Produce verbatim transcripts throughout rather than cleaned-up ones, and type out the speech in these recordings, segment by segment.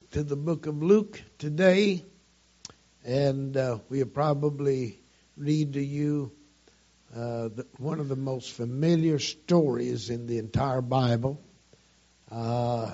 to the book of Luke today, and uh, we'll probably read to you uh, the, one of the most familiar stories in the entire Bible, uh,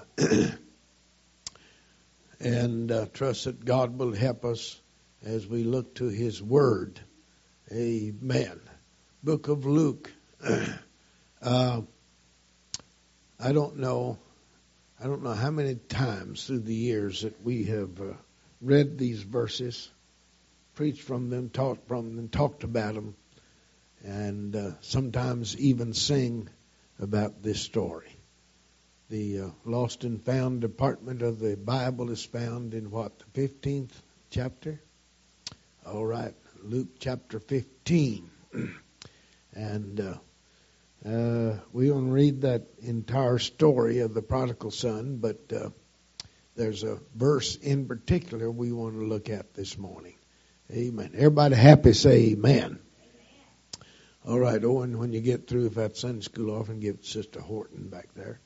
and uh, trust that God will help us as we look to His Word. Amen. Book of Luke. uh, I don't know. I don't know how many times through the years that we have uh, read these verses, preached from them, taught from them, talked about them, and uh, sometimes even sing about this story. The uh, lost and found department of the Bible is found in what, the fifteenth chapter? All right, Luke chapter fifteen. and uh, Uh, we won't read that entire story of the prodigal son, but uh, there's a verse in particular we want to look at this morning. Amen. Everybody happy, say amen. Amen. All right, Owen, when you get through with that Sunday school offering, give it to Sister Horton back there.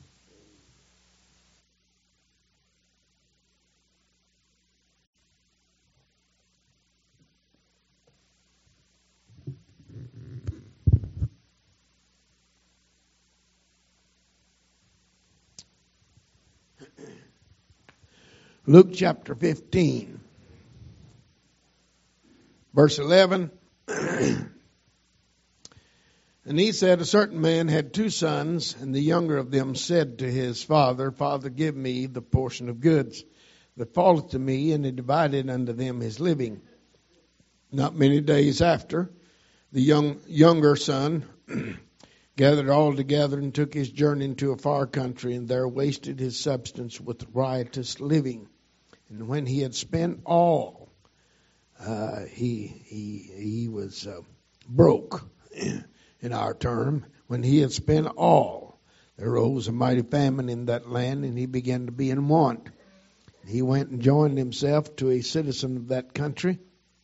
Luke chapter fifteen, verse eleven. And he said, a certain man had two sons, and the younger of them said to his father, Father, give me the portion of goods that falleth to me, and he divided unto them his living. Not many days after, the young younger son gathered all together and took his journey into a far country, and there wasted his substance with riotous living. And when he had spent all, uh, he he he was uh, broke, in our term. When he had spent all, there arose a mighty famine in that land, and he began to be in want. He went and joined himself to a citizen of that country,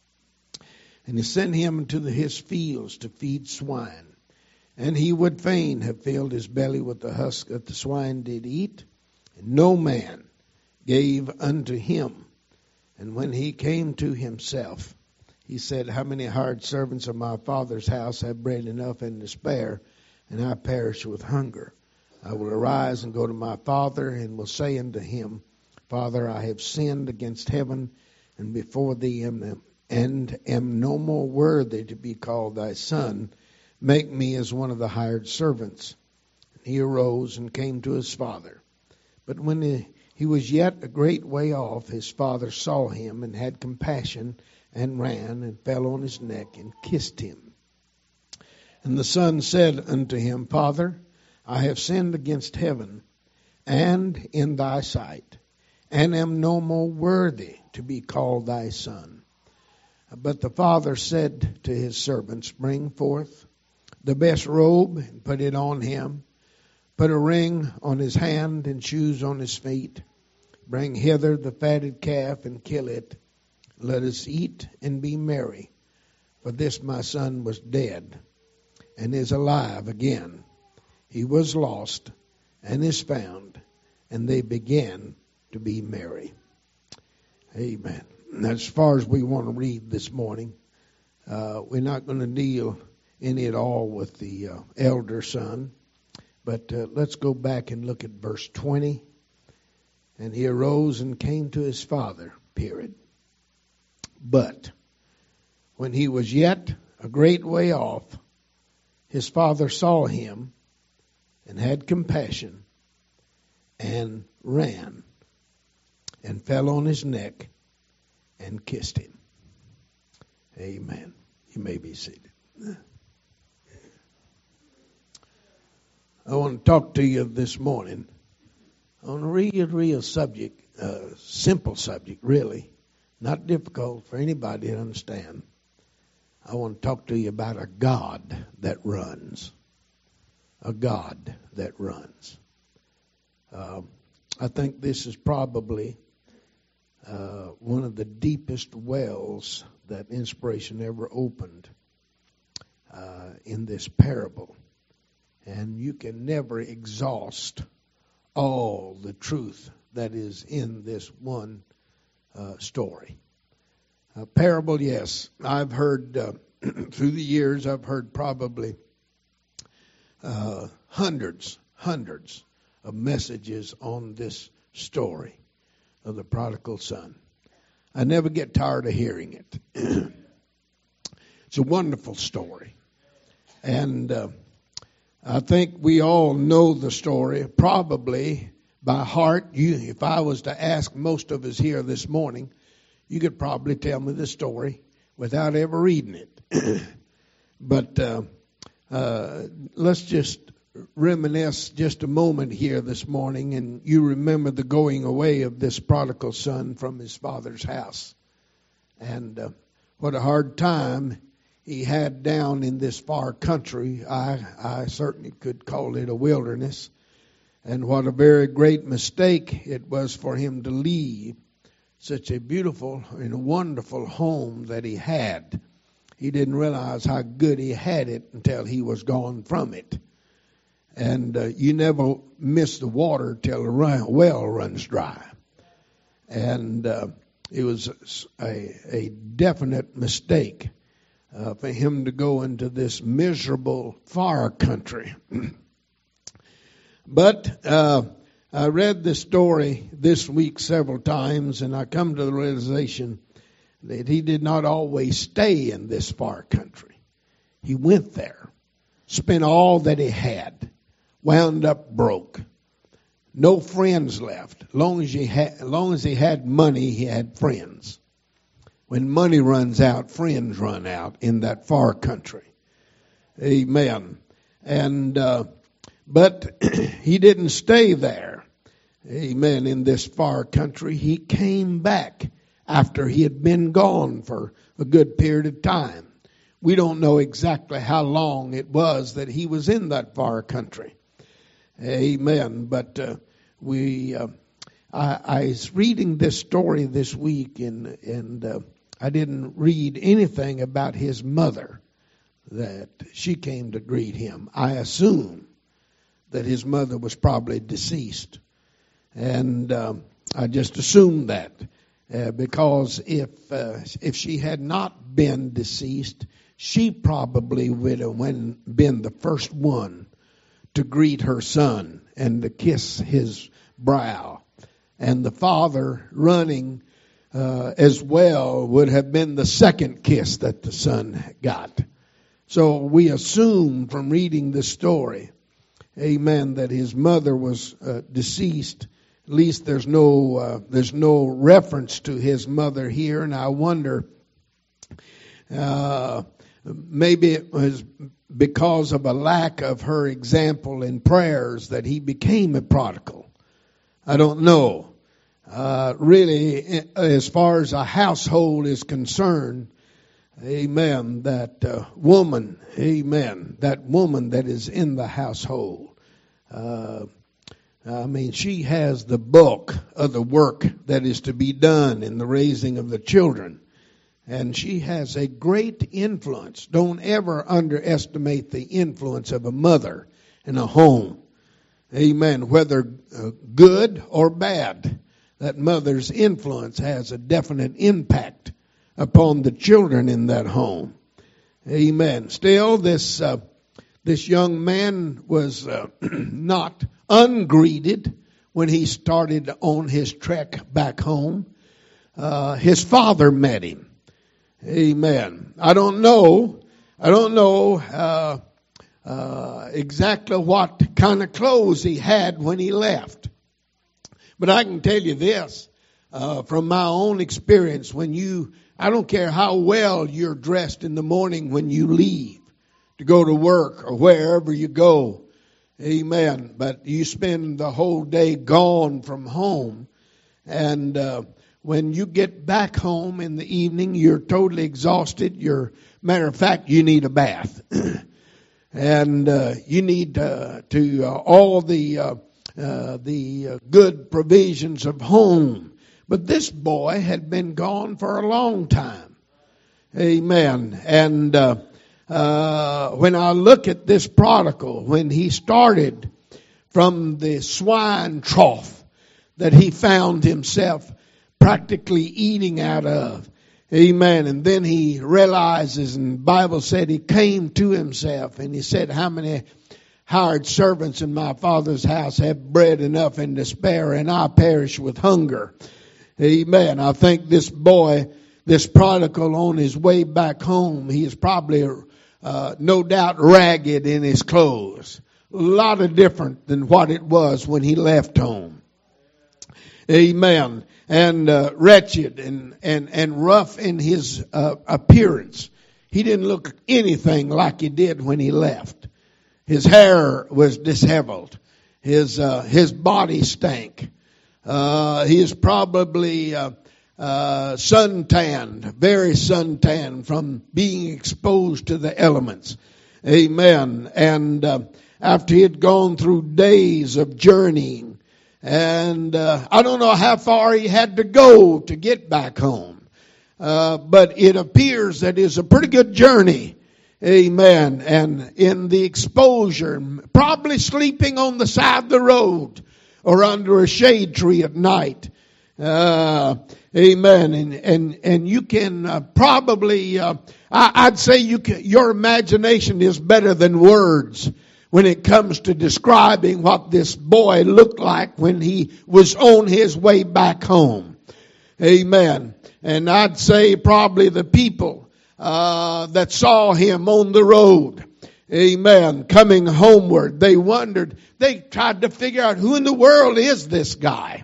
and he sent him into the, his fields to feed swine. And he would fain have filled his belly with the husk that the swine did eat, and no man gave unto him. And when he came to himself, he said, how many hired servants of my father's house have bread enough and to spare, and I perish with hunger? I will arise and go to my father, and will say unto him, Father, I have sinned against heaven and before thee, and am no more worthy to be called thy son. Make me as one of the hired servants. And he arose and came to his father. But when he, he was yet a great way off, his father saw him and had compassion, and ran and fell on his neck and kissed him. And the son said unto him, Father, I have sinned against heaven and in thy sight, and am no more worthy to be called thy son. But the father said to his servants, Bring forth the best robe and put it on him. Put a ring on his hand and shoes on his feet. Bring hither the fatted calf and kill it. Let us eat and be merry. For this my son was dead and is alive again. He was lost and is found. And they began to be merry. Amen. As far as we want to read this morning, uh, we're not going to deal any at all with the uh, elder son. But uh, let's go back and look at verse twenty. And he arose and came to his father, period. But when he was yet a great way off, his father saw him and had compassion and ran and fell on his neck and kissed him. Amen. You may be seated. I want to talk to you this morning on a real, real subject, uh, simple subject, really, not difficult for anybody to understand. I want to talk to you about a God that runs. A God that runs. Uh, I think this is probably uh, one of the deepest wells that inspiration ever opened uh, in this parable. And you can never exhaust all the truth that is in this one uh, story. A parable, yes. I've heard, uh, through the years, I've heard probably uh, hundreds, hundreds of messages on this story of the prodigal son. I never get tired of hearing it. It's a wonderful story. And uh, I think we all know the story, probably by heart. You, if I was to ask most of us here this morning, you could probably tell me the story without ever reading it. But uh, uh, let's just reminisce just a moment here this morning, and you remember the going away of this prodigal son from his father's house. And uh, what a hard time he had down in this far country. I, I certainly could call it a wilderness. And what a very great mistake it was for him to leave such a beautiful and a wonderful home that he had. He didn't realize how good he had it until he was gone from it. And uh, you never miss the water till the run, well runs dry. And uh, it was a, a definite mistake uh, for him to go into this miserable far country. But uh, I read this story this week several times, and I come to the realization that he did not always stay in this far country. He went there, spent all that he had, wound up broke. No friends left. As long as he had, as long as he had money, he had friends. When money runs out, friends run out in that far country. Amen. And uh, but he didn't stay there. Amen. In this far country, he came back after he had been gone for a good period of time. We don't know exactly how long it was that he was in that far country. Amen. But uh, we, uh, I, I was reading this story this week, and and uh, I didn't read anything about his mother, that she came to greet him. I assume that his mother was probably deceased, and um, I just assumed that uh, because if uh, if she had not been deceased, she probably would have been the first one to greet her son and to kiss his brow. And the father running uh, as well would have been the second kiss that the son got. So we assume from reading the story, amen, that his mother was uh, deceased. At least there's no uh, there's no reference to his mother here, and I wonder uh, maybe it was because of a lack of her example in prayers that he became a prodigal. I don't know. Uh, really, as far as a household is concerned, amen, that uh, woman, amen, that woman that is in the household, uh, I mean, she has the bulk of the work that is to be done in the raising of the children. And she has a great influence. Don't ever underestimate the influence of a mother in a home. Amen. Whether uh, good or bad, that mother's influence has a definite impact upon the children in that home. Amen. Still, this uh, this young man was uh, not ungreeted when he started on his trek back home. Uh, his father met him. Amen. I don't know. I don't know uh, uh, exactly what kind of clothes he had when he left. But I can tell you this, uh, from my own experience, when you, I don't care how well you're dressed in the morning when you leave to go to work or wherever you go. Amen. But you spend the whole day gone from home, and uh, when you get back home in the evening, you're totally exhausted. You're, matter of fact, you need a bath. and uh, you need uh, to uh, all the uh, uh, the uh, good provisions of home. But this boy had been gone for a long time. Amen. And uh, uh, when I look at this prodigal, when he started from the swine trough, that he found himself practically eating out of. Amen. And then he realizes, and the Bible said he came to himself and he said, how many hired servants in my father's house have bread enough and to spare, and I perish with hunger. Amen. I think this boy, this prodigal, on his way back home, he is probably uh, no doubt ragged in his clothes. A lot of different than what it was when he left home. Amen. And uh, wretched and, and, and rough in his uh, appearance. He didn't look anything like he did when he left. His hair was disheveled. His uh, his body stank. Uh, he is probably uh, uh, suntanned, very suntanned from being exposed to the elements. Amen. And uh, after he had gone through days of journeying, and uh, I don't know how far he had to go to get back home, uh, but it appears that it's a pretty good journey. Amen. And in the exposure, probably sleeping on the side of the road or under a shade tree at night. Uh, amen. And, and, and you can uh, probably, uh, I, I'd say you can, your imagination is better than words when it comes to describing what this boy looked like when he was on his way back home. Amen. And I'd say probably the people Uh, that saw him on the road, amen, coming homeward, they wondered, they tried to figure out who in the world is this guy?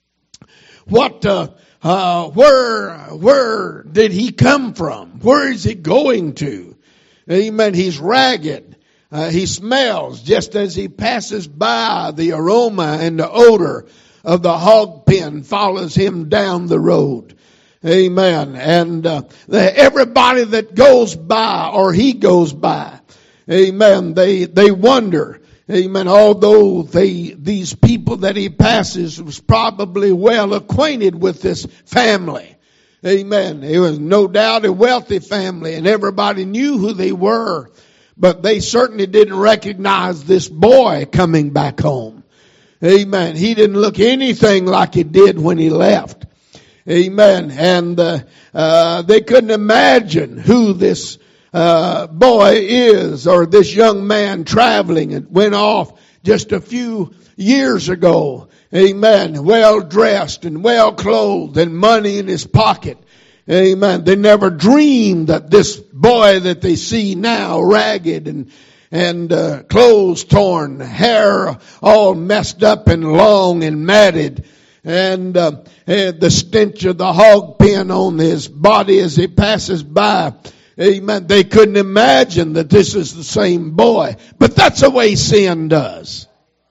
What, uh, uh, where, where did he come from? Where is he going to? Amen. He's ragged. Uh, he smells just as he passes by. The aroma and the odor of the hog pen follows him down the road. Amen. And uh, the, everybody that goes by or he goes by, amen, they they wonder, amen, although they these people that he passes was probably well acquainted with this family. Amen. It was no doubt a wealthy family and everybody knew who they were, but they certainly didn't recognize this boy coming back home. Amen. He didn't look anything like he did when he left. Amen. And uh, uh, they couldn't imagine who this uh, boy is, or this young man traveling and went off just a few years ago. Amen. Well dressed and well clothed and money in his pocket. Amen. They never dreamed that this boy that they see now, ragged and and uh, clothes torn, hair all messed up and long and matted, and uh, and the stench of the hog pen on his body as he passes by. Amen. They couldn't imagine that this is the same boy. But that's the way sin does.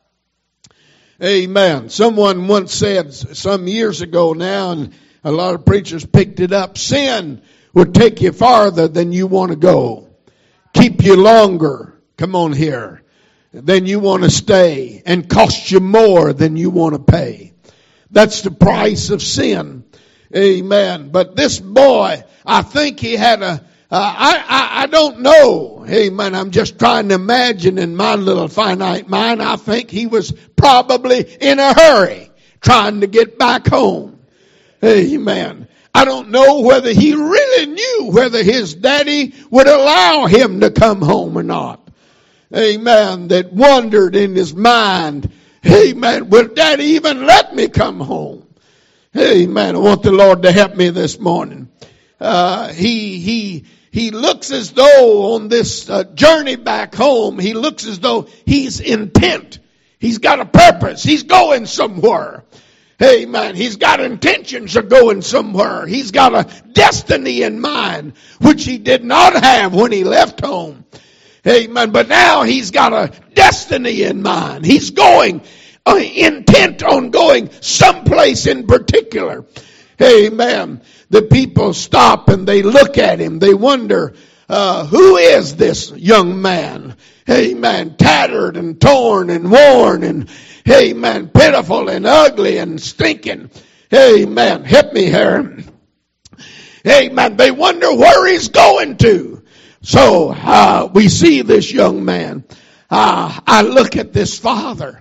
Amen. Someone once said some years ago now, and a lot of preachers picked it up, sin will take you farther than you want to go. Keep you longer, come on here, than you want to stay, and cost you more than you want to pay. That's the price of sin. Amen. But this boy, I think he had a, uh, I, I, I don't know. Amen. I'm just trying to imagine in my little finite mind. I think he was probably in a hurry trying to get back home. Amen. I don't know whether he really knew whether his daddy would allow him to come home or not. Amen. That wondered in his mind, amen, will daddy even let me come home? Amen. I want the Lord to help me this morning. Uh, he, he, he looks as though on this uh, journey back home, he looks as though he's intent. He's got a purpose. He's going somewhere. Amen. He's got intentions of going somewhere. He's got a destiny in mind, which he did not have when he left home. Amen. But now he's got a destiny in mind. He's going, uh, intent on going someplace in particular. Amen. The people stop and they look at him. They wonder, uh, who is this young man? Amen. Tattered and torn and worn and, amen, pitiful and ugly and stinking. Amen. Help me here. Amen. They wonder where he's going to. So uh, we see this young man. Uh, I look at this father.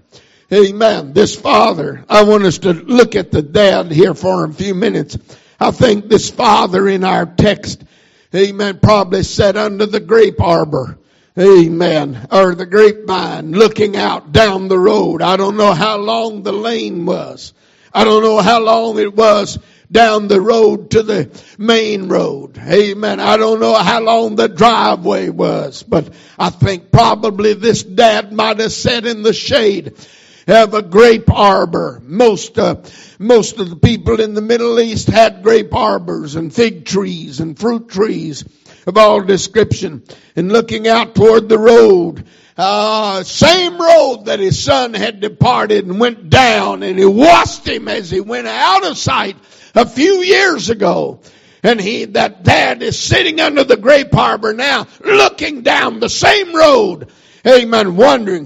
Amen. This father, I want us to look at the dad here for a few minutes. I think this father in our text, amen, probably sat under the grape arbor. Amen. Or the grapevine, looking out down the road. I don't know how long the lane was. I don't know how long it was down the road to the main road. Amen. I don't know how long the driveway was, but I think probably this dad might have sat in the shade of a grape arbor. Most, uh, most of the people in the Middle East had grape arbors and fig trees and fruit trees of all description, and looking out toward the road, uh, same road that his son had departed and went down, and he watched him as he went out of sight a few years ago. And he, that dad is sitting under the grape arbor now, looking down the same road. Amen. Wondering,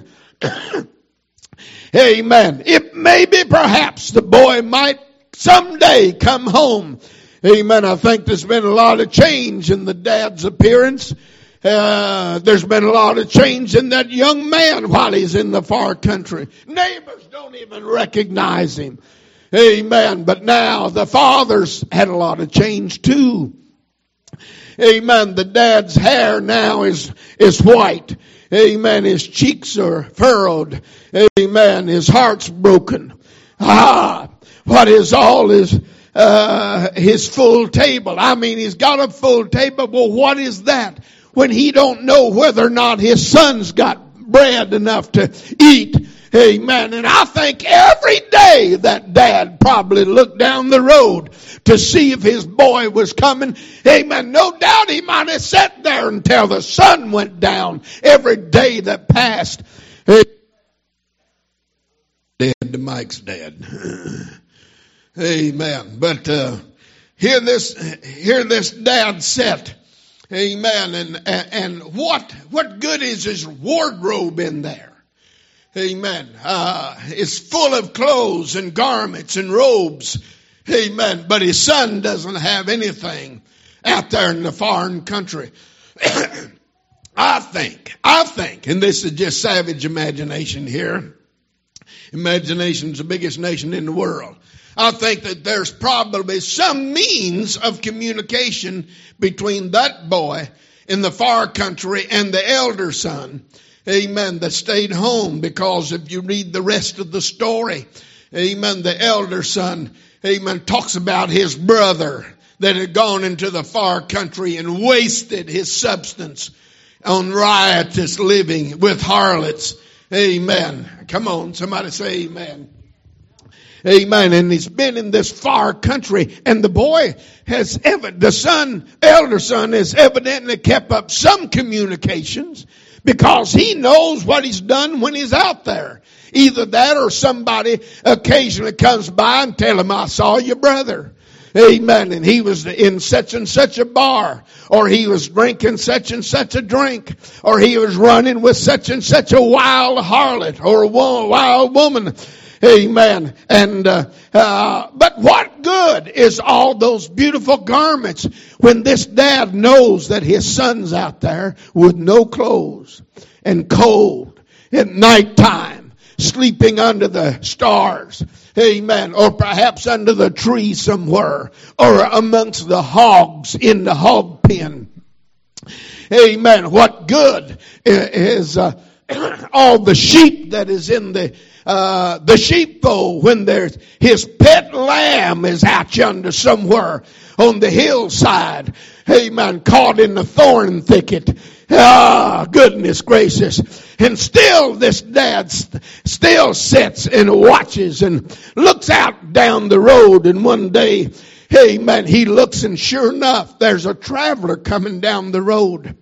amen, if maybe perhaps the boy might someday come home. Amen. I think there's been a lot of change in the dad's appearance. Uh, there's been a lot of change in that young man while he's in the far country. Neighbors don't even recognize him. Amen. But now the father's had a lot of change too. Amen. The dad's hair now is, is white. Amen. His cheeks are furrowed. Amen. His heart's broken. Ah, what is all his, uh, his full table? I mean, he's got a full table. Well, what is that when he don't know whether or not his son's got bread enough to eat? Amen. And I think every day that dad probably looked down the road to see if his boy was coming. Amen. No doubt he might have sat there until the sun went down every day that passed. Dead to Mike's dad. Amen. But uh, here this here this dad sat. Amen. And and, and what what good is his wardrobe in there? Amen. Uh, it's full of clothes and garments and robes. Amen. But his son doesn't have anything out there in the foreign country. I think, I think, and this is just savage imagination here. Imagination's the biggest nation in the world. I think that there's probably some means of communication between that boy in the far country and the elder son. Amen. That stayed home, because if you read the rest of the story, amen, the elder son, amen, talks about his brother that had gone into the far country and wasted his substance on riotous living with harlots. Amen. Come on, somebody say amen. Amen. And he's been in this far country, and the boy has ever, the son, elder son has evidently kept up some communications, because he knows what he's done when he's out there. Either that or somebody occasionally comes by and tell him, I saw your brother. Amen. And he was in such and such a bar, or he was drinking such and such a drink, or he was running with such and such a wild harlot or a wild woman. Amen. And, uh, uh, but what good is all those beautiful garments when this dad knows that his son's out there with no clothes and cold at nighttime, sleeping under the stars. Amen. Or perhaps under the tree somewhere, or amongst the hogs in the hog pen. Amen. What good is, uh, all the sheep that is in the uh the sheepfold when there's his pet lamb is out yonder somewhere on the hillside. Amen. Caught in the thorn thicket. Ah, goodness gracious. And still this dad st- still sits and watches and looks out down the road, and one day, amen, he looks, and sure enough, there's a traveler coming down the road.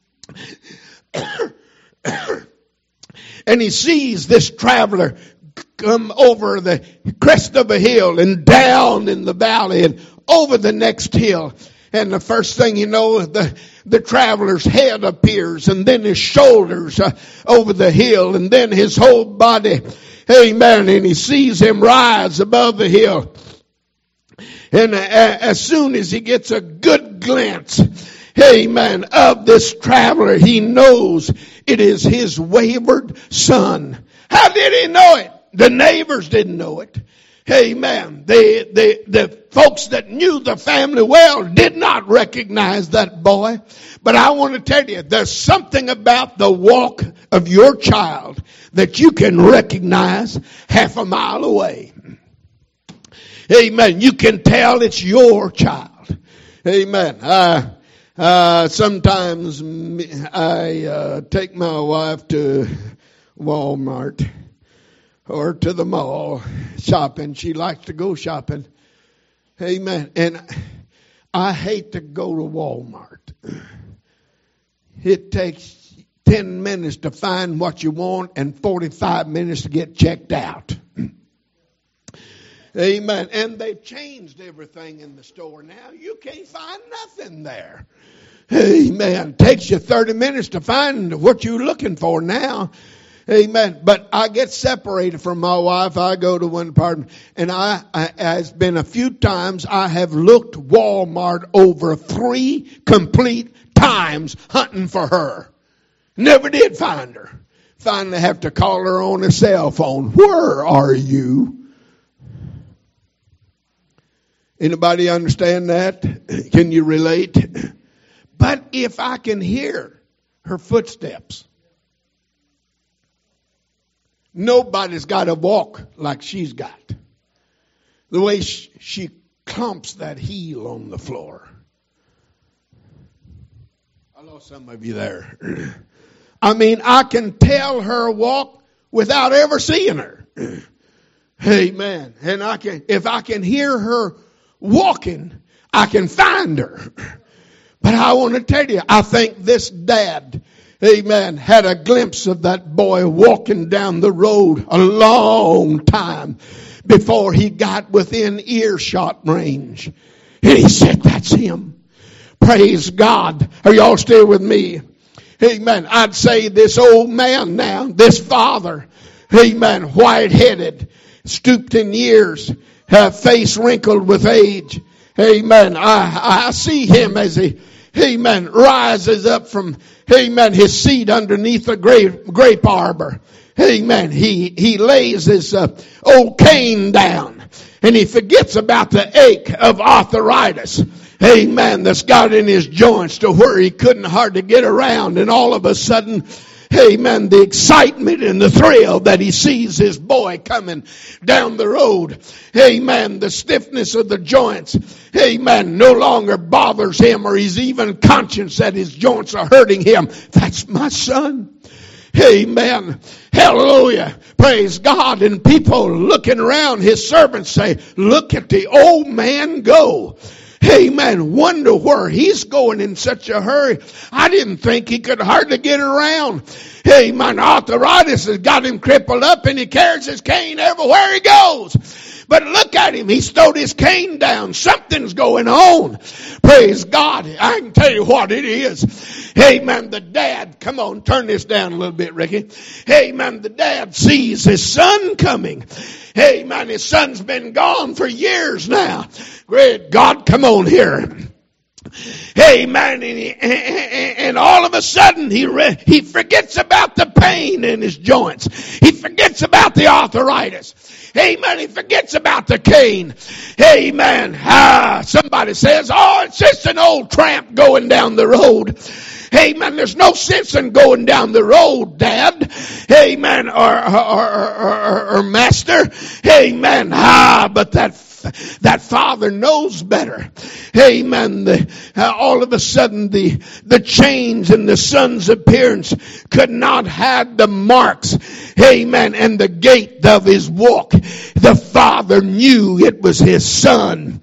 And he sees this traveler come over the crest of a hill and down in the valley and over the next hill. And the first thing you know, the, the traveler's head appears, and then his shoulders uh, over the hill, and then his whole body. Amen. And he sees him rise above the hill. And uh, as soon as he gets a good glance, amen, of this traveler, he knows it is his wayward son. How did he know it? The neighbors didn't know it. Amen. The, the, the folks that knew the family well did not recognize that boy. But I want to tell you, there's something about the walk of your child that you can recognize half a mile away. Amen. You can tell it's your child. Amen. Uh, uh, sometimes I uh, take my wife to Walmart or to the mall shopping. She likes to go shopping. Amen. And I hate to go to Walmart. It takes ten minutes to find what you want and forty-five minutes to get checked out. Amen. And they've changed everything in the store now. You can't find nothing there. Amen. Takes you thirty minutes to find what you're looking for now. Amen. But I get separated from my wife. I go to one department, and I, I has been a few times I have looked Walmart over three complete times hunting for her. Never did find her. Finally have to call her on a cell phone. Where are you? Anybody understand that? Can you relate? But if I can hear her footsteps, nobody's got to walk like she's got. The way she, she clumps that heel on the floor. I lost some of you there. I mean, I can tell her walk without ever seeing her. Amen. And I can, if I can hear her walking, I can find her. But I want to tell you, I think this dad, amen, had a glimpse of that boy walking down the road a long time before he got within earshot range. And he said, that's him. Praise God. Are y'all still with me? Amen. I'd say this old man now, this father, amen, white-headed, stooped in years, uh, face wrinkled with age. Amen. I, I see him as he, amen, rises up from, amen, his seat underneath a grape, grape arbor. Amen. He, he lays his uh, old cane down and he forgets about the ache of arthritis. Amen. That's got in his joints to where he couldn't hardly get around. And all of a sudden, amen, the excitement and the thrill that he sees his boy coming down the road. Amen. The stiffness of the joints, amen, no longer bothers him, or he's even conscious that his joints are hurting him. That's my son. Amen. Hallelujah. Praise God. And people looking around, his servants say, look at the old man go. Amen. Wonder where he's going in such a hurry. I didn't think he could hardly get around. Amen. Arthritis has got him crippled up and he carries his cane everywhere he goes. But look at him. He's thrown his cane down. Something's going on. Praise God. I can tell you what it is. Amen. The dad, come on, turn this down a little bit, Ricky. Amen. The dad sees his son coming. Amen. His son's been gone for years now. Great God, come on here. Amen. And, he, and all of a sudden he re, he forgets about the pain in his joints. He forgets about the arthritis. Amen. He forgets about the cane. Amen. Ah, somebody says, oh, it's just an old tramp going down the road. Amen. There's no sense in going down the road, Dad. Amen. Or, or, or, or, or Master. Amen. Ah, but that That father knows better. Amen. The, uh, all of a sudden the, the change in the son's appearance could not hide the marks. Amen. And the gait of his walk. The father knew it was his son.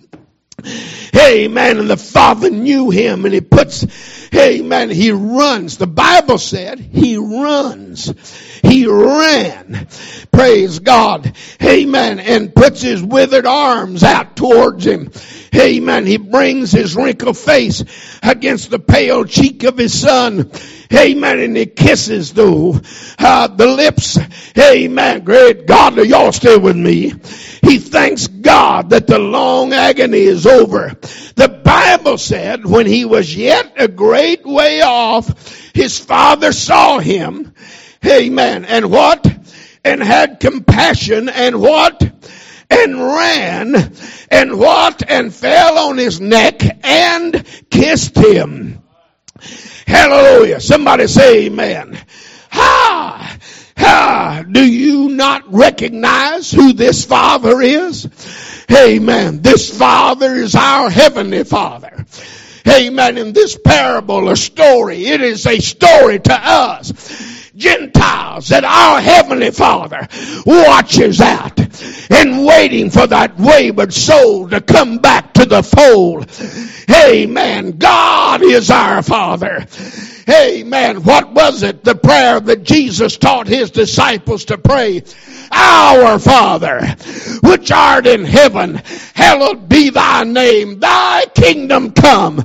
Amen. And the father knew him and he puts, amen, he runs. The Bible said he runs. He ran. Praise God. Amen. And puts his withered arms out towards him. Amen. He brings his wrinkled face against the pale cheek of his son. Amen. And he kisses the, uh, the lips. Amen. Great God, are y'all still with me? He thanks God that the long agony is over. The Bible said when he was yet a great way off, his father saw him. Amen. And what? and had compassion and what? And ran and what? And fell on his neck and kissed him. Hallelujah. Somebody say amen. Ha! Ha! Do you not recognize who this Father is? Amen. This Father is our Heavenly Father. Amen. In this parable, a story, it is a story to us Gentiles that our Heavenly Father watches out and waiting for that wayward soul to come back to the fold. Amen. God is our Father. Amen. What was it? The prayer that Jesus taught his disciples to pray. Our Father, which art in heaven, hallowed be thy name. Thy kingdom come.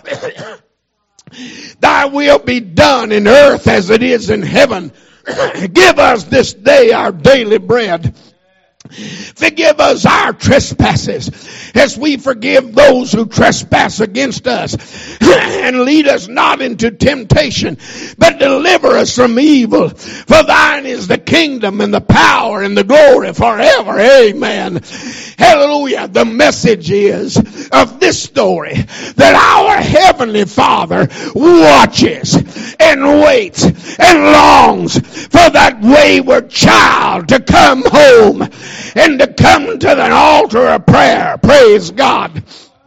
Thy will be done in earth as it is in heaven. Give us this day our daily bread. Forgive us our trespasses as we forgive those who trespass against us. And lead us not into temptation, but deliver us from evil. For thine is the kingdom and the power and the glory forever. Amen. Hallelujah. The message is of this story that our Heavenly Father watches and waits and longs for that wayward child to come home and to come to the altar of prayer. Praise God.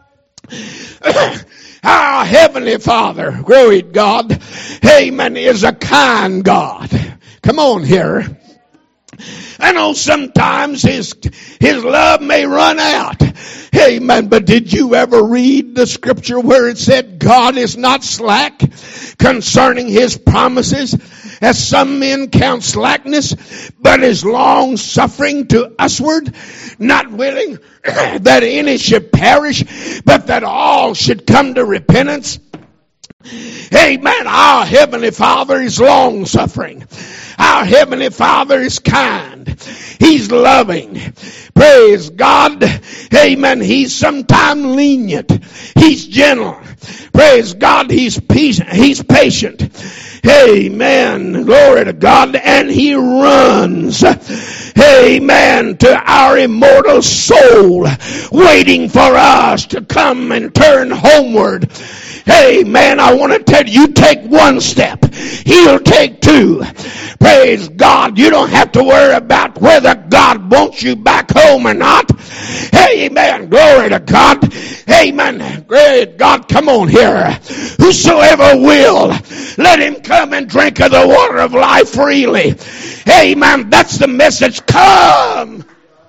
Our Heavenly Father, glory to God, amen, is a kind God. Come on here. I know sometimes his, his love may run out. Amen. But did you ever read the scripture where it said God is not slack concerning his promises, as some men count slackness, but is long suffering to usward, not willing that any should perish, but that all should come to repentance? Amen. Our Heavenly Father is long suffering. Our Heavenly Father is kind. He's loving. Praise God. Amen. He's sometimes lenient. He's gentle. Praise God. He's peace. He's patient. Amen. Glory to God. And he runs. Amen. To our immortal soul, waiting for us to come and turn homeward. Amen. I want to tell you, you take one step, he'll take two. Praise God. You don't have to worry about whether God wants you back home or not. Amen. Glory to God. Amen. Great God. Come on here. Whosoever will, let him come and drink of the water of life freely. Amen. That's the message. Come.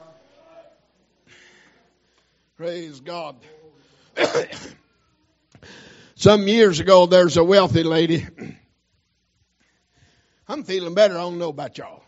Praise God. Some years ago, there's a wealthy lady. I'm feeling better. I don't know about y'all.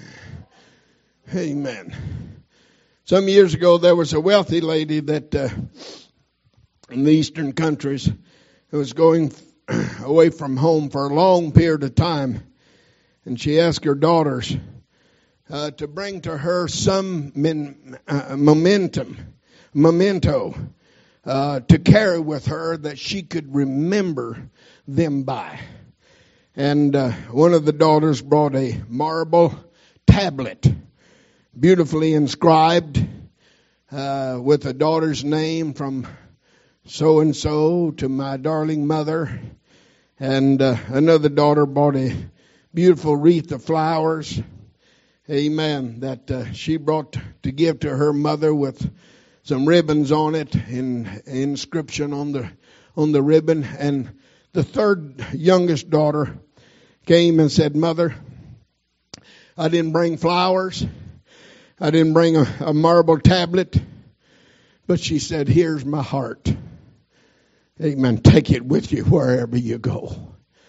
Amen. Some years ago, there was a wealthy lady that uh, in the eastern countries who was going away from home for a long period of time. And she asked her daughters uh, to bring to her some min, uh, momentum, memento, uh, to carry with her that she could remember them by. And uh, one of the daughters brought a marble tablet, beautifully inscribed uh, with a daughter's name from so-and-so to my darling mother. And uh, another daughter brought a beautiful wreath of flowers, amen, that uh, she brought to give to her mother with some ribbons on it, and inscription on the on the ribbon. And the third youngest daughter came and said, "Mother, I didn't bring flowers. I didn't bring a, a marble tablet. But," she said, "here's my heart. Amen. Take it with you wherever you go."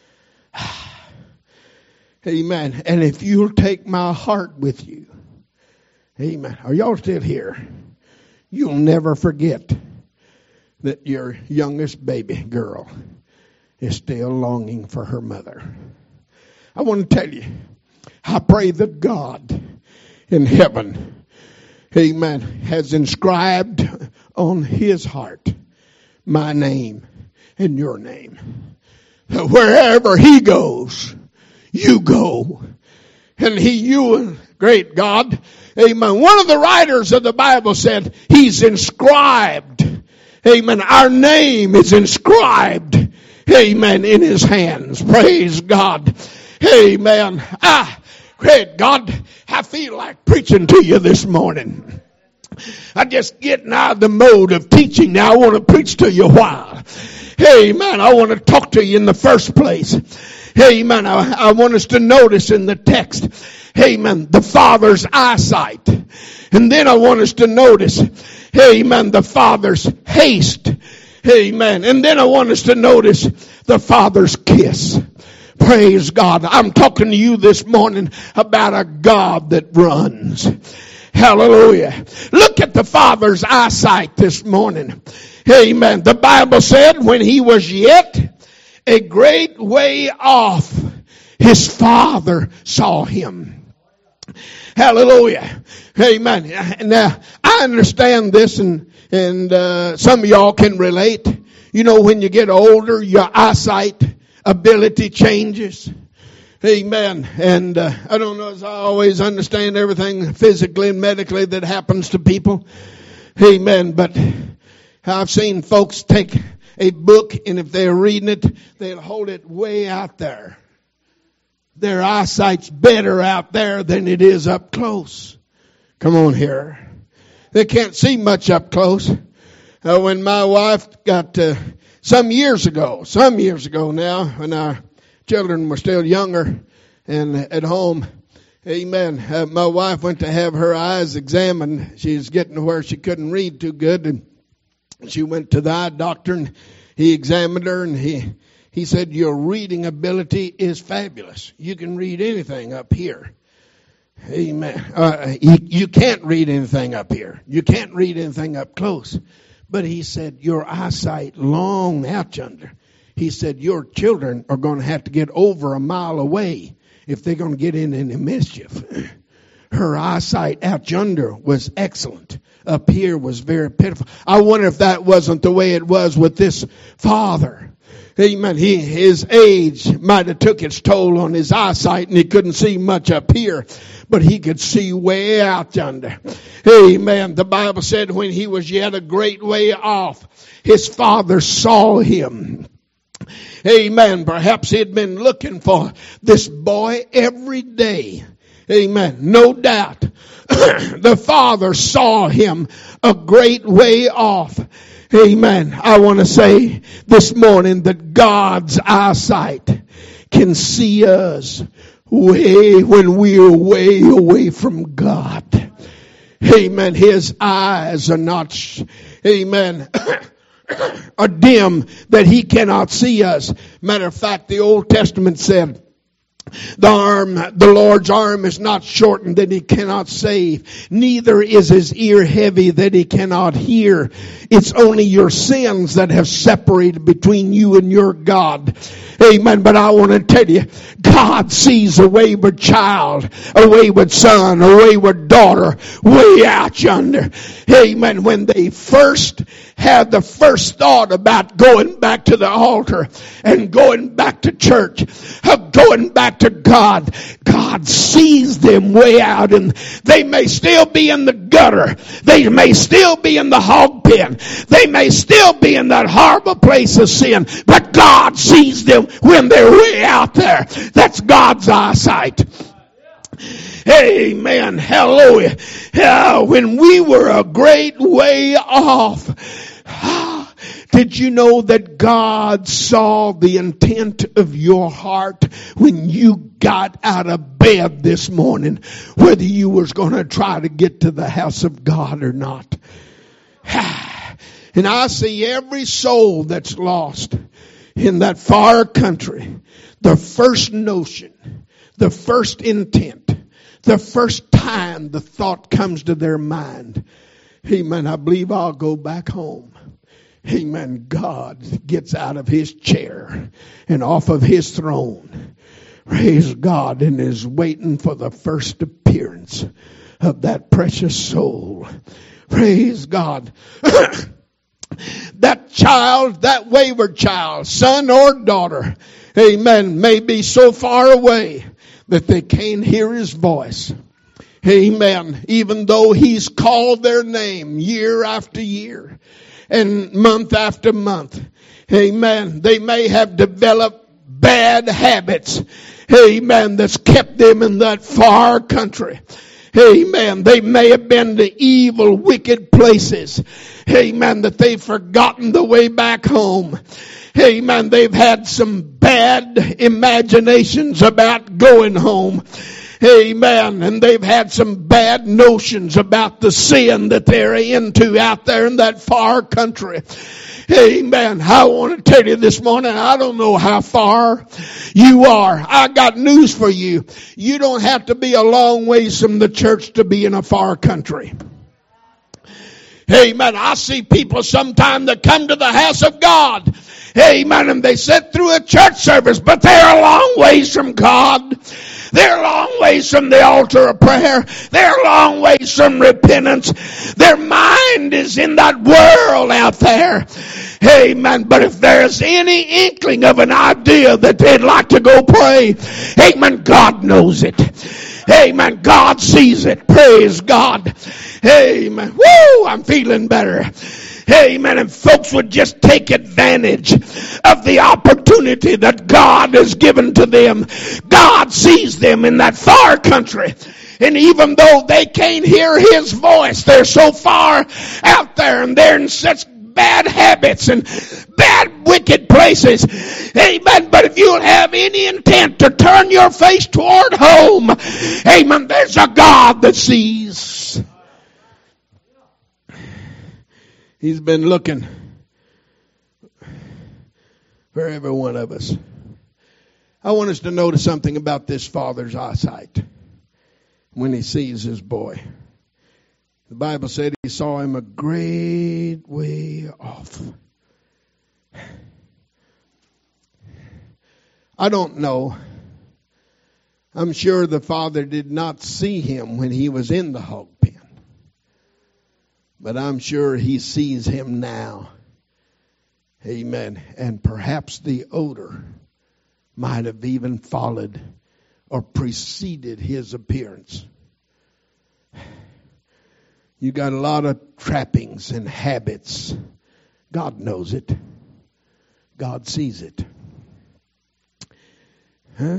Amen. And if you'll take my heart with you, amen. Are y'all still here? You'll never forget that your youngest baby girl is still longing for her mother. I want to tell you, I pray that God in heaven, amen, has inscribed on his heart my name and your name. Wherever he goes, you go. And he, you Great God. Amen. One of the writers of the Bible said, he's inscribed. Amen. Our name is inscribed. Amen. In his hands. Praise God. Amen. Ah, great God. I feel like preaching to you this morning. I'm just getting out of the mode of teaching now. I want to preach to you a while. Amen. I want to talk to you in the first place. Amen. I, I want us to notice in the text, amen, the Father's eyesight. And then I want us to notice, amen, the Father's haste. Amen. And then I want us to notice the Father's kiss. Praise God. I'm talking to you this morning about a God that runs. Hallelujah. Look at the Father's eyesight this morning. Amen. The Bible said when he was yet a great way off, his Father saw him. Hallelujah. Amen. Now, I understand this, and, and uh, some of y'all can relate. You know, when you get older, your eyesight ability changes. Amen. And uh, I don't know as I always understand everything physically and medically that happens to people. Amen. But I've seen folks take a book, and if they're reading it, they'll hold it way out there. Their eyesight's better out there than it is up close. Come on here. They can't see much up close. Uh, when my wife got, uh, some years ago, some years ago now, when our children were still younger and at home, amen, uh, my wife went to have her eyes examined. She was getting to where she couldn't read too good, and she went to the eye doctor, and he examined her, and he he said, your reading ability is fabulous. You can read anything up here. Amen. Uh, you, you can't read anything up here. You can't read anything up close. But he said, your eyesight long out yonder. He said, your children are going to have to get over a mile away if they're going to get in any mischief. Her eyesight out yonder was excellent. Up here was very pitiful. I wonder if that wasn't the way it was with this father. Amen. He, his age might have took its toll on his eyesight, and he couldn't see much up here, but he could see way out yonder. Amen. The Bible said when he was yet a great way off, his Father saw him. Amen. Perhaps he had been looking for this boy every day. Amen. No doubt. The Father saw him a great way off. Amen. I want to say this morning that God's eyesight can see us way when we're way away from God. Amen. His eyes are not, amen, are dim that he cannot see us. Matter of fact, the Old Testament said, the arm, the Lord's arm is not shortened that he cannot save. Neither is his ear heavy that he cannot hear. It's only your sins that have separated between you and your God. Amen. But I want to tell you, God sees a wayward child, a wayward son, a wayward daughter way out yonder. Amen. When they first have the first thought about going back to the altar and going back to church, of going back to God, God sees them way out, and they may still be in the gutter. They may still be in the hog pen. They may still be in that horrible place of sin, but God sees them when they're way out there. That's God's eyesight. Amen. Hallelujah. Uh, when we were a great way off, did you know that God saw the intent of your heart when you got out of bed this morning, whether you was going to try to get to the house of God or not? And I see every soul that's lost in that far country, the first notion, the first intent, the first time the thought comes to their mind, amen, I believe I'll go back home. Amen. God gets out of his chair and off of his throne. Praise God, and is waiting for the first appearance of that precious soul. Praise God. That child, that wayward child, son or daughter, amen, may be so far away that they can't hear his voice. Amen. Even though he's called their name year after year and month after month. Amen. They may have developed bad habits. Amen. That's kept them in that far country. Amen. They may have been to evil, wicked places. Amen. That they've forgotten the way back home. Amen. They've had some bad imaginations about going home. Amen. And they've had some bad notions about the sin that they're into out there in that far country. Amen. I want to tell you this morning, I don't know how far you are. I got news for you. You don't have to be a long ways from the church to be in a far country. Amen. I see people sometimes that come to the house of God. Amen. And they sit through a church service, but they're a long ways from God. They're a long ways from the altar of prayer. They're a long ways from repentance. Their mind is in that world out there. Amen. But if there's any inkling of an idea that they'd like to go pray, amen, God knows it. Amen. God sees it. Praise God. Amen. Woo! I'm feeling better. Amen. And folks would just take advantage of the opportunity that God has given to them. God sees them in that far country. And even though they can't hear his voice, they're so far out there and they're in such bad habits and bad wicked places. Amen. But if you have any intent to turn your face toward home, amen, there's a God that sees. He's been looking for every one of us. I want us to notice something about this father's eyesight when he sees his boy. The Bible said he saw him a great way off. I don't know. I'm sure the father did not see him when he was in the hog pen. But I'm sure he sees him now. Amen. And perhaps the odor might have even followed or preceded his appearance. You got a lot of trappings and habits. God knows it. God sees it. Huh?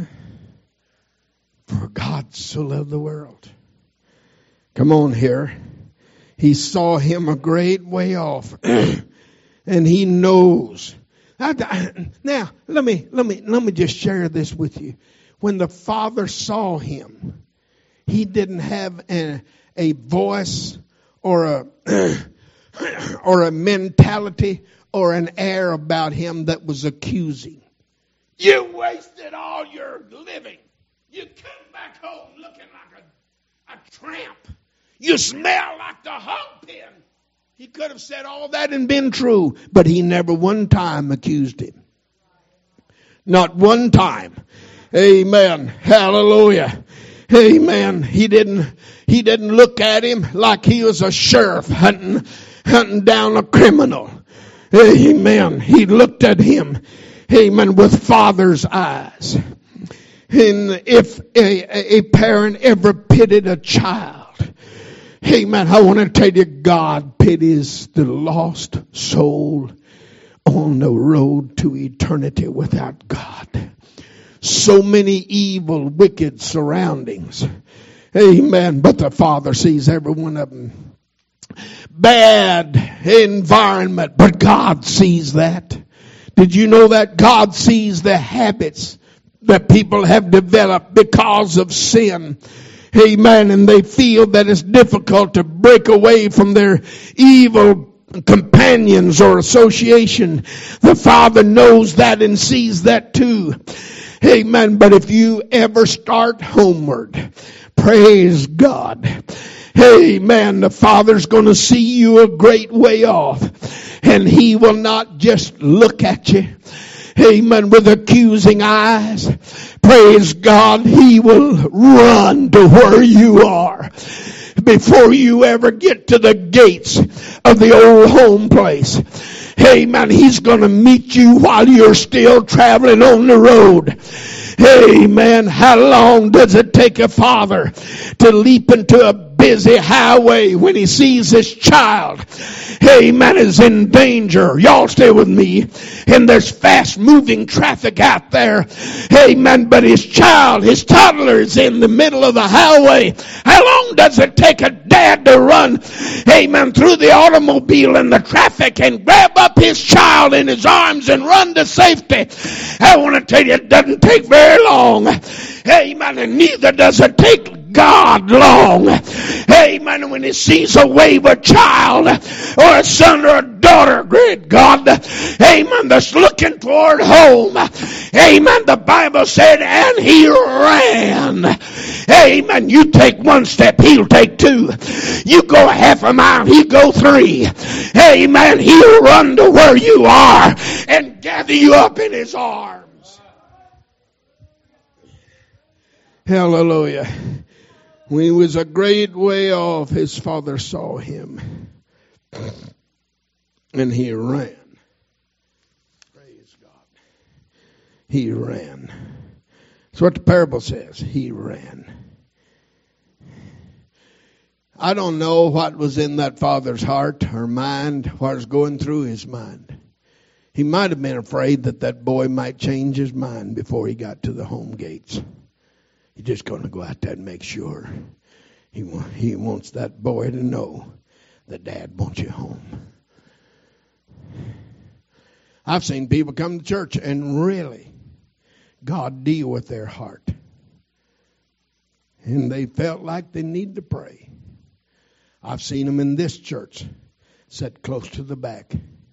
For God so loved the world. Come on here. He saw him a great way off. And he knows. Now, let me, let me, let me just share this with you. When the father saw him, he didn't have a, a voice or a, or a mentality or an air about him that was accusing. You wasted all your living. You come back home looking like a, a tramp. You smell like the hog pen. He could have said all that and been true, but he never one time accused him. Not one time. Amen. Hallelujah. Amen. He didn't, he didn't look at him like he was a sheriff hunting, hunting down a criminal. Amen. He looked at him, amen, with father's eyes. And if a, a parent ever pitied a child, amen, I want to tell you, God pities the lost soul on the road to eternity without God. So many evil, wicked surroundings. Amen. But the Father sees every one of them. Bad environment, but God sees that. Did you know that God sees the habits that people have developed because of sin? Amen. And they feel that it's difficult to break away from their evil companions or association. The Father knows that and sees that too. Amen. But if you ever start homeward, praise God. Amen. The Father's going to see you a great way off. And He will not just look at you, amen, with accusing eyes. Praise God. He will run to where you are before you ever get to the gates of the old home place. Amen. He's going to meet you while you're still traveling on the road. Amen. How long does it take a father to leap into a busy highway when he sees his child, amen, is in danger? Y'all stay with me. And there's fast moving traffic out there. Amen. But his child, his toddler is in the middle of the highway. How long does it take a dad to run, amen, through the automobile and the traffic and grab up his child in his arms and run to safety? I want to tell you, it doesn't take very long. Amen. And neither does it take God long. Amen. When he sees a wayward child or a son or a daughter, great God, amen, that's looking toward home. Amen. The Bible said, and he ran. Amen. You take one step, he'll take two. You go half a mile, he'll go three. Amen. He'll run to where you are and gather you up in his arms. Hallelujah. When he was a great way off, his father saw him, and he ran. Praise God. He ran. That's what the parable says. He ran. I don't know what was in that father's heart or mind, what was going through his mind. He might have been afraid that that boy might change his mind before he got to the home gates. He's just going to go out there and make sure. He, he wants that boy to know that Dad wants you home. I've seen people come to church and really God deal with their heart. And they felt like they need to pray. I've seen them in this church, sit close to the back,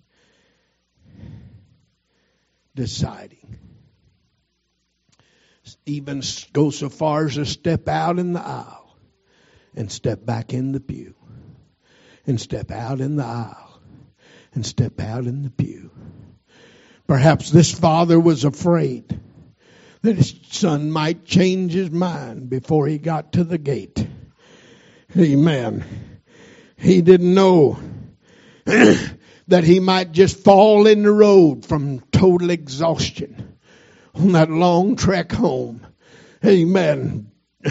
deciding. Even go so far as to step out in the aisle and step back in the pew and step out in the aisle and step out in the pew. Perhaps this father was afraid that his son might change his mind before he got to the gate. Amen. He didn't know that he might just fall in the road from total exhaustion on that long trek home. Amen.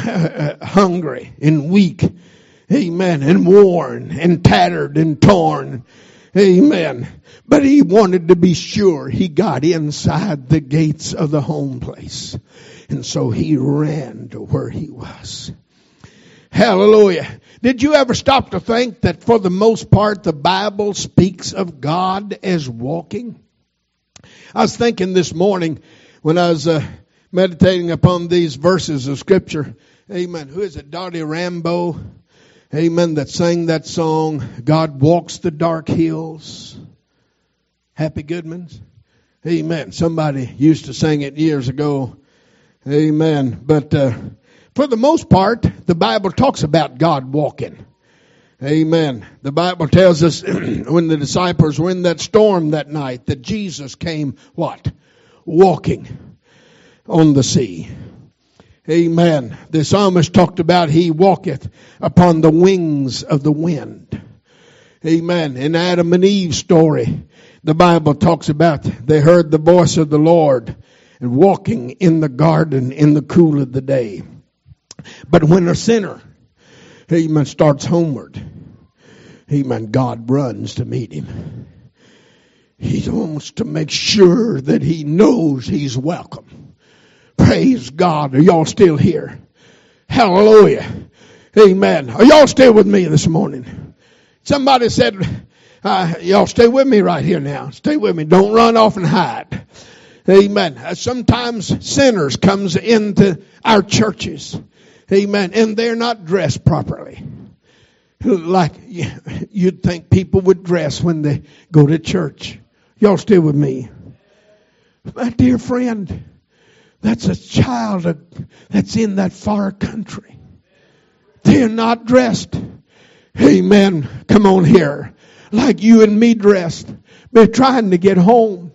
Hungry and weak. Amen. And worn and tattered and torn. Amen. But he wanted to be sure he got inside the gates of the home place. And so he ran to where he was. Hallelujah. Did you ever stop to think that for the most part the Bible speaks of God as walking? I was thinking this morning when I was uh, meditating upon these verses of Scripture. Amen. Who is it? Dottie Rambo. Amen. That sang that song, God Walks the Dark Hills. Happy Goodmans. Amen. Somebody used to sing it years ago. Amen. But uh, for the most part, the Bible talks about God walking. Amen. The Bible tells us when the disciples were in that storm that night that Jesus came, what? Walking on the sea. Amen. The psalmist talked about he walketh upon the wings of the wind. Amen. In Adam and Eve's story, the Bible talks about they heard the voice of the Lord and walking in the garden in the cool of the day. But when a sinner, amen, starts homeward, amen, God runs to meet him. He wants to make sure that he knows he's welcome. Praise God. Are y'all still here? Hallelujah. Amen. Are y'all still with me this morning? Somebody said, uh, y'all stay with me right here now. Stay with me. Don't run off and hide. Amen. Uh, sometimes sinners comes into our churches. Amen. And they're not dressed properly. Like you'd think people would dress when they go to church. Y'all still with me? My dear friend, that's a child that's in that far country. They're not dressed. Amen. Come on here. Like you and me dressed. They're trying to get home.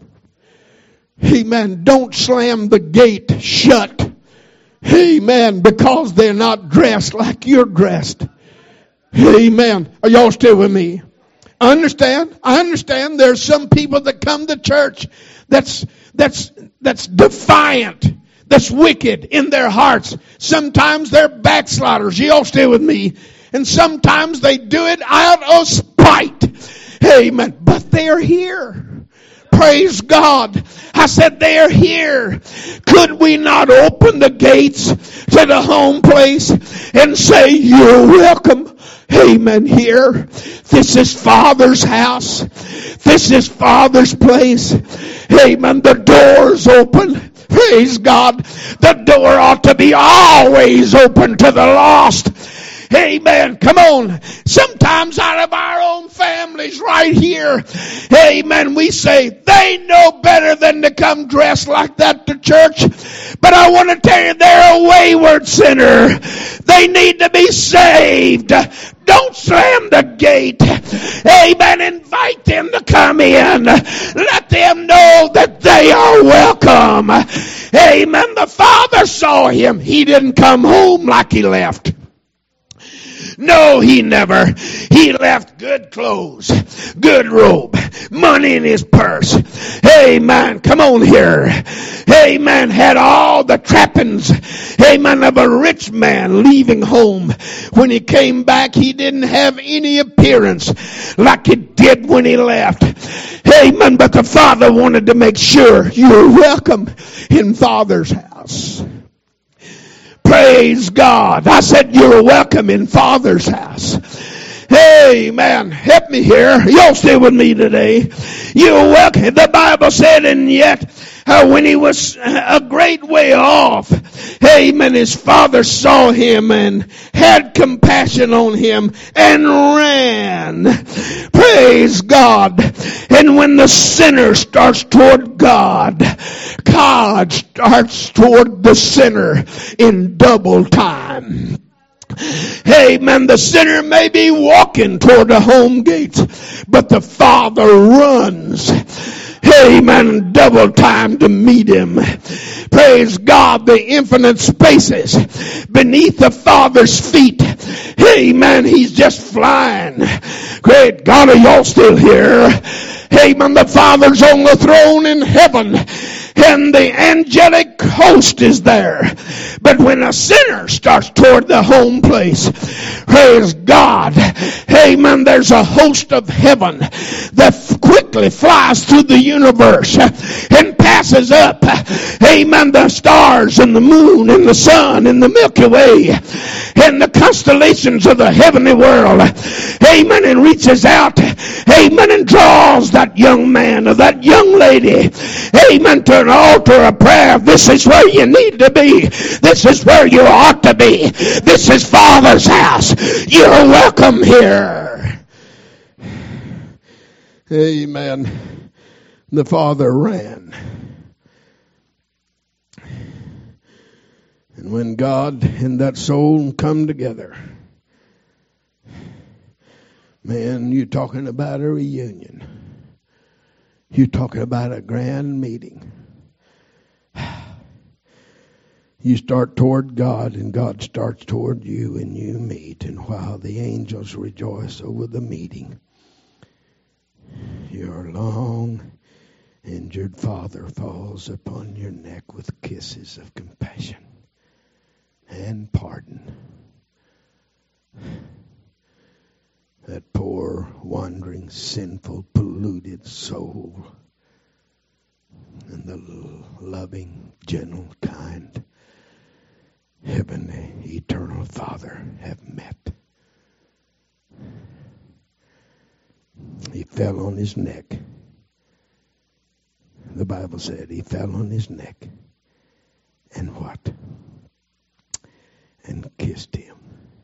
Amen. Don't slam the gate shut. Amen. Because they're not dressed like you're dressed. Amen. Are y'all still with me? I understand. I understand there's some people that come to church that's, that's, that's defiant, that's wicked in their hearts. Sometimes they're backsliders. You all stay with me. And sometimes they do it out of spite. Amen. But they're here. Praise God. I said they're here. Could we not open the gates to the home place and say, you're welcome? Amen. Here. This is Father's house. This is Father's place. Amen. The door's open. Praise God. The door ought to be always open to the lost. Amen. Come on. Sometimes out of our own families right here, amen, we say they know better than to come dressed like that to church. But I want to tell you, they're a wayward sinner. They need to be saved. Don't slam the gate. Amen. Invite them to come in. Let them know that they are welcome. Amen. The Father saw him. He didn't come home like he left. No, he never. He left good clothes, good robe, money in his purse. Amen. Come on here. Amen. Had all the trappings, amen, of a rich man leaving home. When he came back, he didn't have any appearance like he did when he left. Amen. But the Father wanted to make sure you're welcome in Father's house. Praise God. I said you're welcome in Father's house. Amen. Help me here. Y'all stay with me today. You're welcome. The Bible said, and yet uh, when he was a great way off, amen, his father saw him and had compassion on him and ran. Praise God. And when the sinner starts toward God, God starts toward the sinner in double time. Amen. The sinner may be walking toward the home gates, but the Father runs. Amen. Double time to meet him. Praise God. The infinite spaces beneath the Father's feet. Amen. He's just flying. Great God, are y'all still here? Amen. The Father's on the throne in heaven, and the angelic host is there. But when a sinner starts toward the home place, praise God, amen, there's a host of heaven that quickly flies through the universe and passes up, amen, the stars and the moon and the sun and the Milky Way and the constellations of the heavenly world, amen, and reaches out, amen, and draws that young man or that young lady, amen, to an altar of prayer. This is where you need to be. This is where you ought to be. This is Father's house. You're welcome here. Amen. The Father ran. And when God and that soul come together, man, you're talking about a reunion. You're talking about a grand meeting. You start toward God, and God starts toward you, and you meet. And while the angels rejoice over the meeting, your long injured father falls upon your neck with kisses of compassion and pardon. That poor, wandering, sinful, polluted soul, and the loving, gentle, kind, heavenly, eternal Father have met. He fell on his neck. The Bible said he fell on his neck. And what? And kissed him.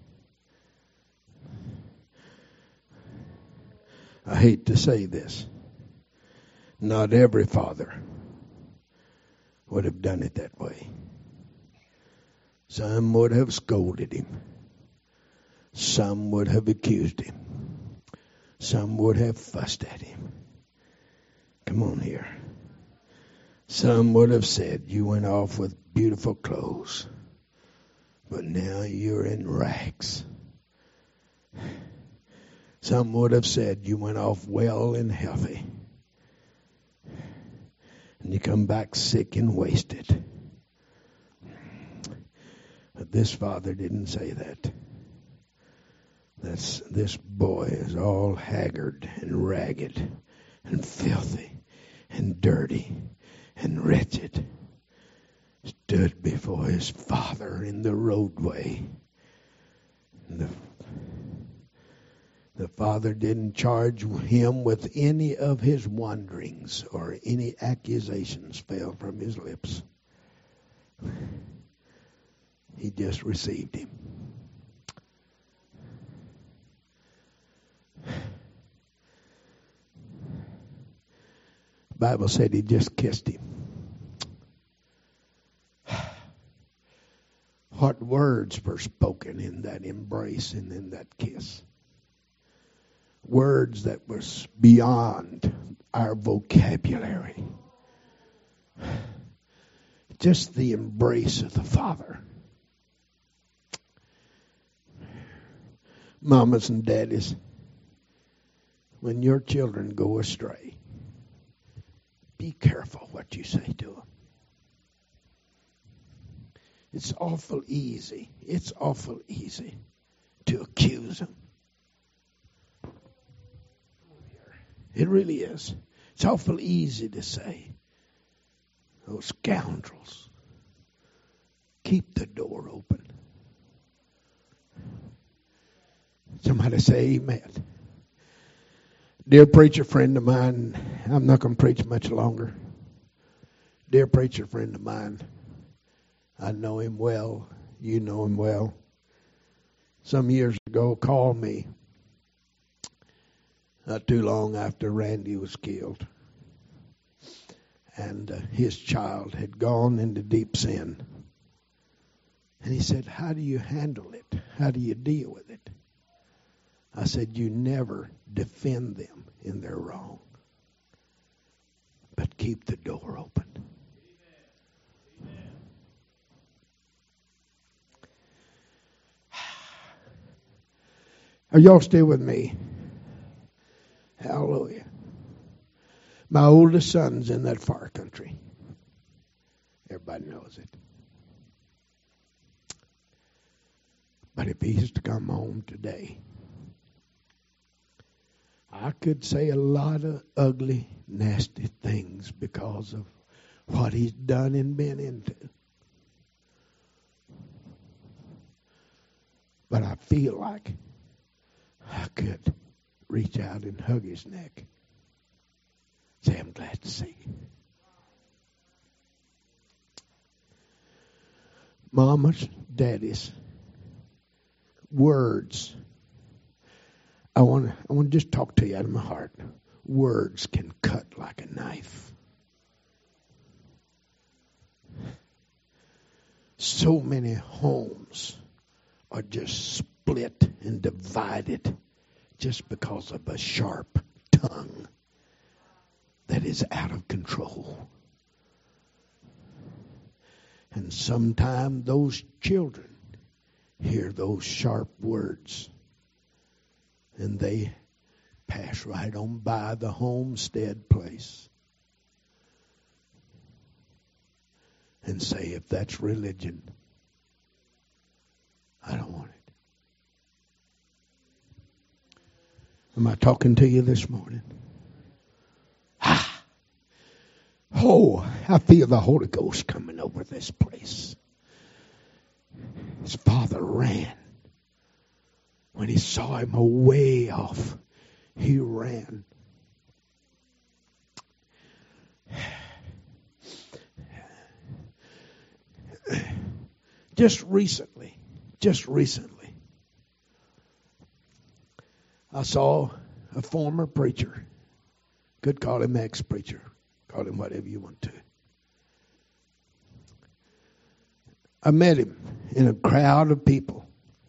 I hate to say this. Not every father would have done it that way. Some would have scolded him. Some would have accused him. Some would have fussed at him. Come on here. Some would have said, you went off with beautiful clothes, but now you're in rags. Some would have said you went off well and healthy, and you come back sick and wasted. But this father didn't say that. That's, this boy is all haggard and ragged and filthy and dirty and wretched. Stood before his father in the roadway. And the, the father didn't charge him with any of his wanderings, or any accusations fell from his lips. He just received him. The Bible said he just kissed him. What words were spoken in that embrace and in that kiss? Words that was beyond our vocabulary. Just the embrace of the Father. Mamas and daddies, when your children go astray, be careful what you say to them. It's awful easy. It's awful easy to accuse them. It really is. It's awful easy to say, those scoundrels, keep the door open. Somebody say amen. Dear preacher friend of mine, I'm not going to preach much longer. Dear preacher friend of mine, I know him well. You know him well. Some years ago, called me not too long after Randy was killed. And uh, his child had gone into deep sin. And he said, how do you handle it? How do you deal with it? I said, you never defend them in their wrong, but keep the door open. Are y'all still with me? Hallelujah. My oldest son's in that far country. Everybody knows it. But if he's to come home today, I could say a lot of ugly, nasty things because of what he's done and been into. But I feel like I could reach out and hug his neck. Say, I'm glad to see you. Mamas, daddies, words. I want to I want to just talk to you out of my heart. Words can cut like a knife. So many homes are just split and divided just because of a sharp tongue that is out of control. And sometimes those children hear those sharp words and they pass right on by the homestead place and say, if that's religion, I don't want it. Am I talking to you this morning? Ah. Oh, I feel the Holy Ghost coming over this place. His father ran. When he saw him away off, he ran. Just recently, just recently, I saw a former preacher. Could call him ex-preacher. Call him whatever you want to. I met him in a crowd of people.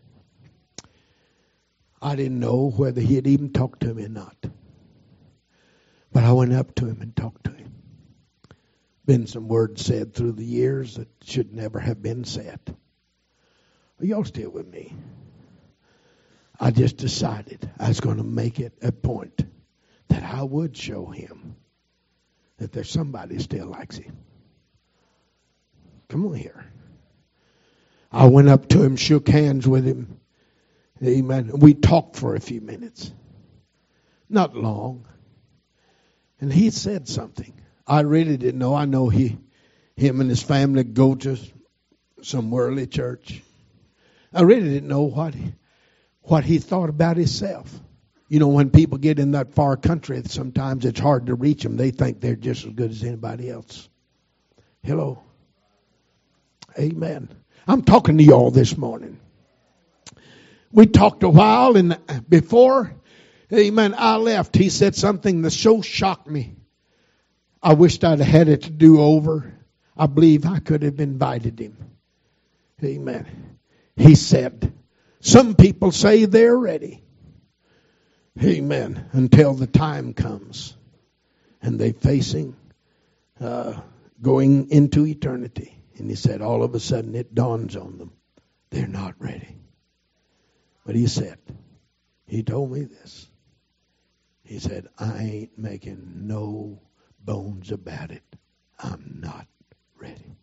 I didn't know whether he had even talked to me or not. But I went up to him and talked to him. Been some words said through the years that should never have been said. Are y'all still with me? I just decided I was going to make it a point that I would show him that there's somebody still likes him. Come on here. I went up to him, shook hands with him. Amen. We talked for a few minutes. Not long. And he said something. I really didn't know. I know he, him and his family go to some worldly church. I really didn't know what he, what he thought about himself. You know, when people get in that far country, sometimes it's hard to reach them. They think they're just as good as anybody else. Hello. Amen. I'm talking to you all this morning. We talked a while, and before, amen, I left, he said something that so shocked me. I wished I'd had it to do over. I believe I could have invited him. Amen. He said, some people say they're ready. Amen. Until the time comes and they're facing uh, going into eternity. And he said, all of a sudden it dawns on them. They're not ready. But he said, he told me this. He said, I ain't making no bones about it. I'm not ready.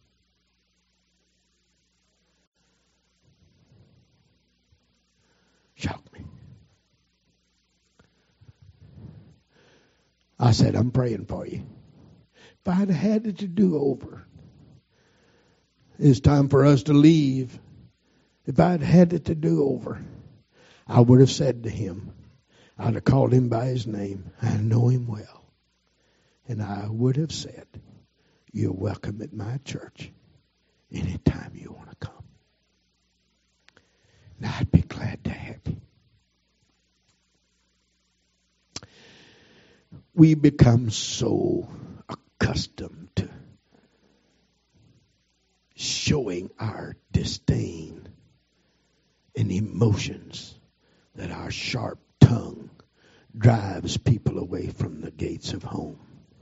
Shocked me. I said, I'm praying for you. If I'd had it to do over, it's time for us to leave. If I'd had it to do over, I would have said to him, I'd have called him by his name. I know him well. And I would have said, you're welcome at my church anytime you want to come. And I'd be glad to have you. We become so accustomed to showing our disdain and emotions that our sharp tongue drives people away from the gates of home.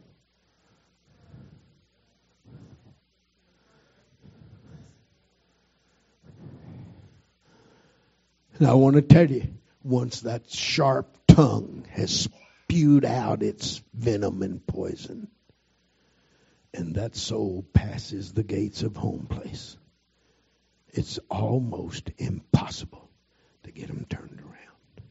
And I want to tell you, once that sharp tongue has spewed out its venom and poison, and that soul passes the gates of home place, it's almost impossible to get them turned around.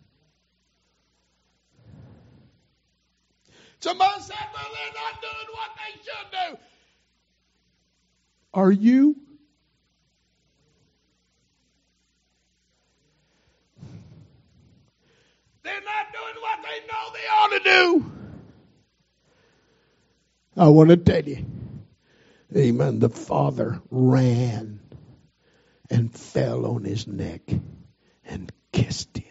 Somebody said, well, they're not doing what they should do. Are you? They're not doing what they know they ought to do. I want to tell you, amen, the father ran and fell on his neck and kissed him.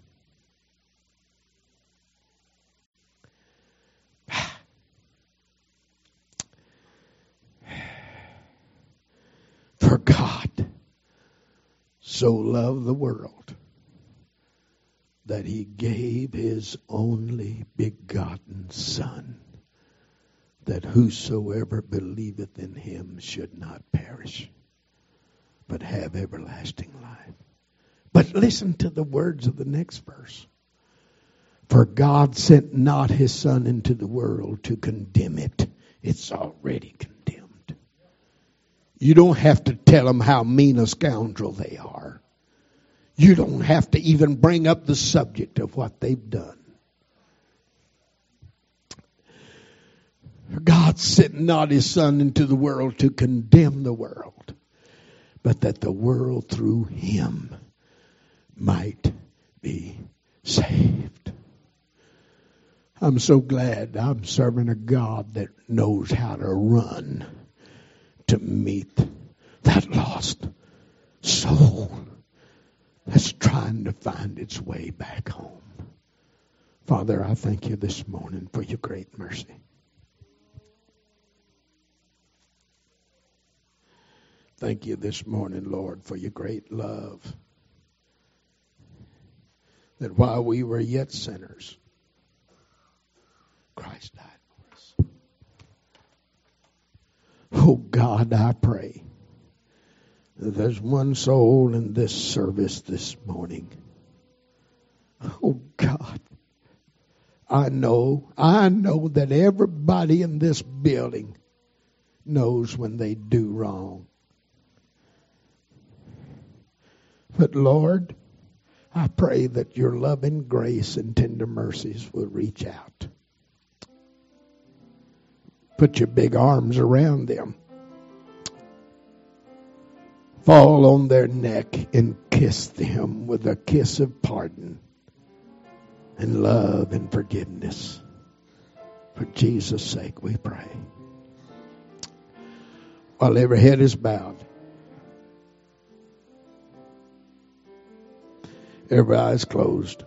For God so loved the world that he gave his only begotten Son, that whosoever believeth in him should not perish, but have everlasting life. But listen to the words of the next verse. For God sent not his Son into the world to condemn it. It's already condemned. You don't have to tell them how mean a scoundrel they are. You don't have to even bring up the subject of what they've done. God sent not his Son into the world to condemn the world, but that the world through him might be saved. I'm so glad I'm serving a God that knows how to run to meet that lost soul that's trying to find its way back home. Father, I thank you this morning for your great mercy. Thank you this morning, Lord, for your great love. That while we were yet sinners, Christ died for us. Oh God, I pray that there's one soul in this service this morning I know, I know that everybody in this building knows when they do wrong. But Lord, I pray that your loving grace and tender mercies will reach out. Put your big arms around them. Fall on their neck and kiss them with a kiss of pardon and love and forgiveness. For Jesus' sake we pray. While every head is bowed, every eye is closed.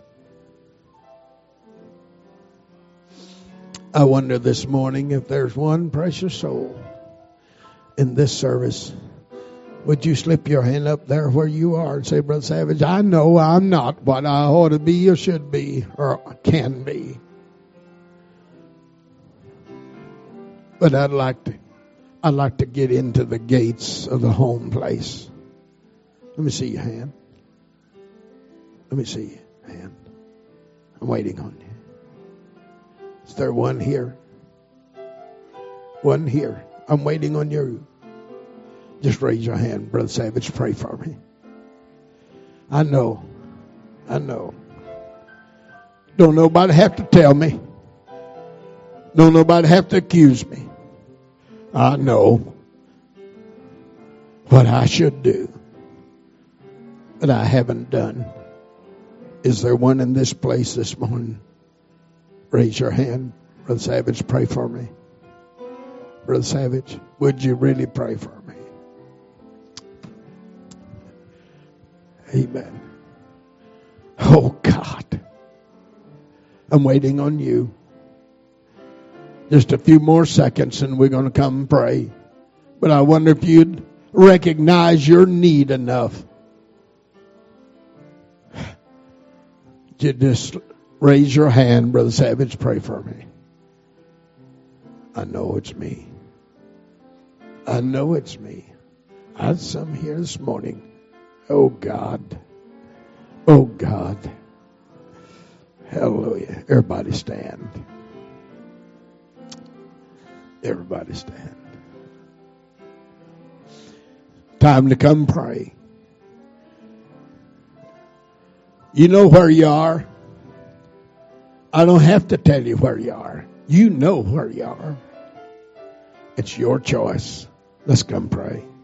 I wonder this morning if there's one precious soul in this service. Would you slip your hand up there where you are and say, Brother Savage, I know I'm not what I ought to be or should be or can be. But I'd like to, I'd like to get into the gates of the home place. Let me see your hand. Let me see your hand. I'm waiting on you. Is there one here? One here. I'm waiting on you. Just raise your hand, Brother Savage. Pray for me. I know. I know. Don't nobody have to tell me. Don't nobody have to accuse me. I know what I should do, but I haven't done. Is there one in this place this morning? Raise your hand. Brother Savage, pray for me. Brother Savage, would you really pray for me? Amen. Oh God, I'm waiting on you. Just a few more seconds and we're going to come and pray. But I wonder if you'd recognize your need enough. You just raise your hand, Brother Savage, pray for me. I know it's me. I know it's me. I had some here this morning. Oh God. Oh God. Hallelujah. Everybody stand. Everybody stand. Time to come pray. You know where you are. I don't have to tell you where you are. You know where you are. It's your choice. Let's come pray.